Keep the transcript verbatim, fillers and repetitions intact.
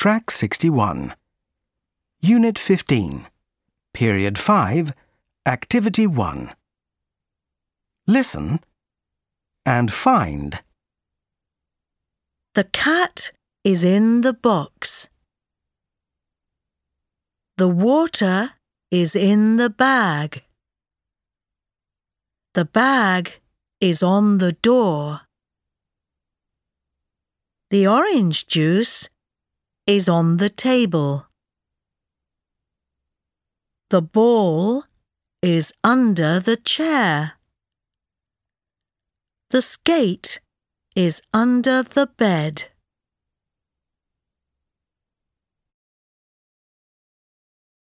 Track sixty-one. Unit fifteen. Period five, Activity one. Listen and find. The cat is in the box. The water is in the bag. The bag is on the door. The orange juice is on the table. The ball is under the chair. The skate is under the bed.